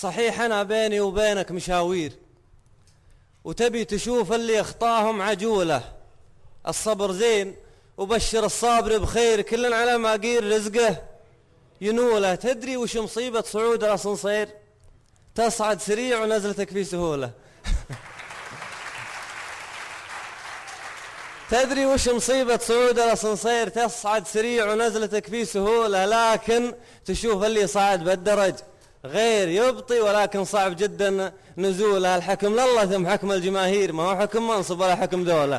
صحيح أنا بيني وبينك مشاوير، وتبي تشوف اللي اخطاهم عجولة. الصبر زين وبشر الصابر بخير، كل على ما قير رزقه ينوله. تدري وش مصيبة صعود الأسانسير؟ تصعد سريع ونزلتك في سهولة. تدري وش مصيبة صعود الأسانسير؟ تصعد سريع ونزلتك في سهولة، لكن تشوف اللي صعد بالدرج غير يبطي، ولكن صعب جدا نزوله. الحكم لله ثم حكم الجماهير، ما هو حكم منصب ولا حكم دولة.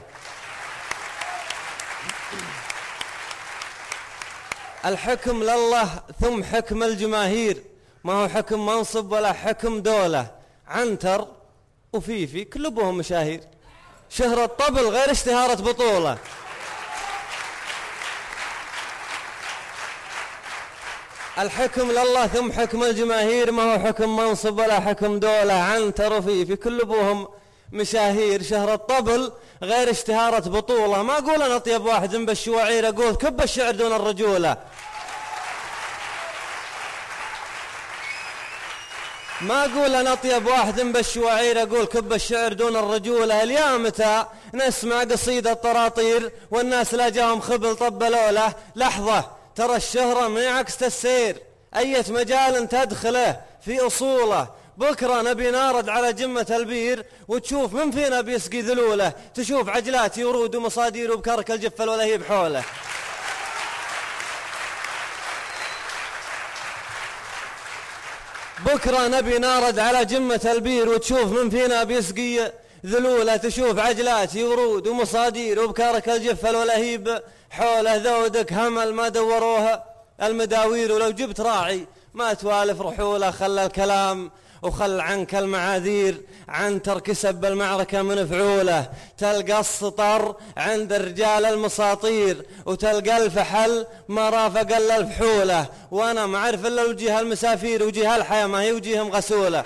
الحكم لله ثم حكم الجماهير، ما هو حكم منصب ولا حكم دولة. عنتر وفيفي كل ابوهم مشاهير، شهرة طبل غير اشتهارة بطولة. الحكم لله ثم حكم الجماهير، ما هو حكم منصب ولا حكم دولة. عنتر وفيفي كل ابوهم مشاهير، شهرة طبل غير اشتهارة بطولة. ما اقول انا اطيب واحد بالشواعير، اقول كب الشعر دون الرجولة. ما أقول أنا أطيب واحد بالشواعير، أقول كب الشعر دون الرجولة. اليا متى نسمع قصيدة طراطير والناس لا جاهم خبل طبلوا له؟ لحظة، ترى الشهرة من عكس السير، أية مجال تدخله في أصوله. بكرة نبي نارد على جمة البير وتشوف من فينا بيسقي ذلوله، تشوف عجلات ورود ومصادير وبكرك الجفل ولهيب حوله. بكرة نبي نارد على جمة البير وتشوف من فينا بيسقي ذلوله، تشوف عجلات ورود ومصادير وبكارك الجفل ولهيب حوله. ذودك همل ما دوروها المداوير، ولو جبت راعي ما توالف رحوله. خلى الكلام وخل عنك المعاذير، عنتر كسب بالمعركة من فعوله. تلقى السطر عند الرجال المساطير، وتلقى الفحل ما رافق الا الفحوله. وانا ما اعرف الا وجيه المسافير وجيه الحياه، ما هي وجيههم غسوله.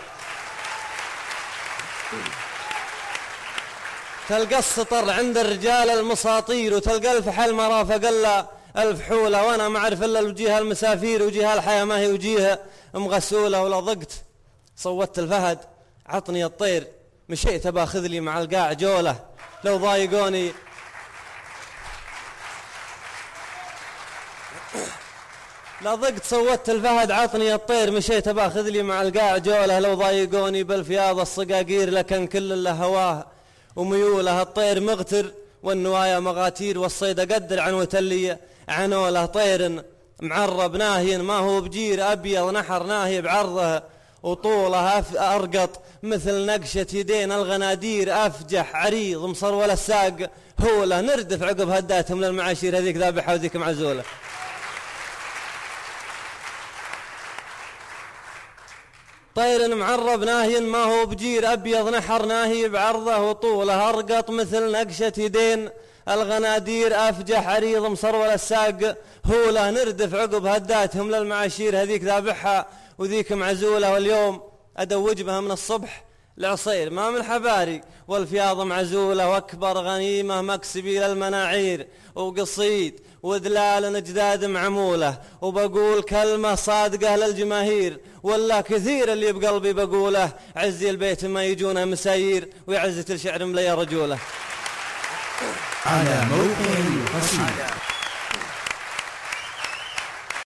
تلقى السطر عند الرجال المساطير، وتلقى الفحل ما رافق الا الفحوله. وانا ما اعرف الا وجيه المسافير وجيه الحياه، ما هي وجيه مغسوله. ولا ضقت صوت الفهد عطني الطير، مشيت باخذ لي مع القاع جوله. لو ضايقوني لا ضقت صوت الفهد عطني الطير، مشيت باخذ لي مع القاع جوله. لو ضايقوني بالفياض الصقاقير، لكن كل اللي هواه وميوله. الطير مغتر والنوايا مغاتير، والصيد قدر عنوة اللي عنوله. طير معرب ناهي ما هو بجير، أبيض نحر ناهي بعرضه وطوله. أرقط مثل نقشة يدين الغنادير، أفجح عريض مصرول الساق هوله. نردف عقب هداتهم للمعاشير، هذيك ذابحة وذيك معزولة. طير معرب ناهي ما هو بجير، أبيض نحر ناهي بعرضه وطوله. أرقط مثل نقشة يدين الغنادير، أفجح عريض مصرول الساق هوله. نردف عقب هداتهم للمعاشير، هذيك ذابحة وذيك معزولة. واليوم أدوج بها من الصبح العصير ما من حباري، والفياض معزولة. واكبر غنيمة مكسبي للمناعير، وقصيد ودلال اجداد معمولة. وبقول كلمة صادقة للجماهير، ولا كثير اللي بقلبي بقوله. عزي البيت ما يجونا مسايير، ويعزة الشعر مليا رجوله. على موقع القصيدة.